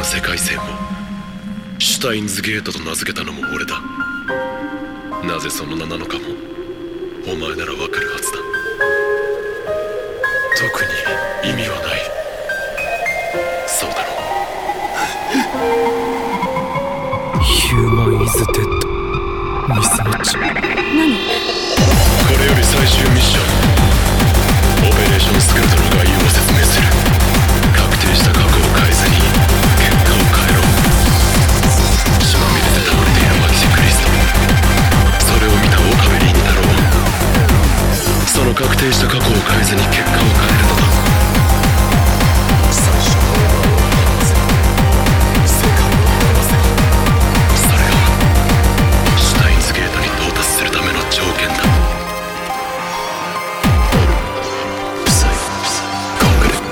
世界線をシュタインズゲートと名付けたのも俺だ。なぜその名なのかもお前ならわかるはずだ。特に意味はない。そうだろう。 ヒューマンイズデッド。ミスマッチ。 何？ これより最終ミッション、オペレーションスクルトの概要を説明する。確定した過去を変えずに結果を変えろ。血まみれで倒れているマキシ・クリスト、それを見たオカベリーになろう。その確定した過去を変えずに結果を変えるのだ。最初のオーバーを合わせ世界を合わせ、それがシュタインズゲートに到達するための条件だ。プサイコンクレ。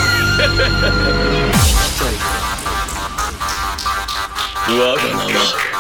我が名は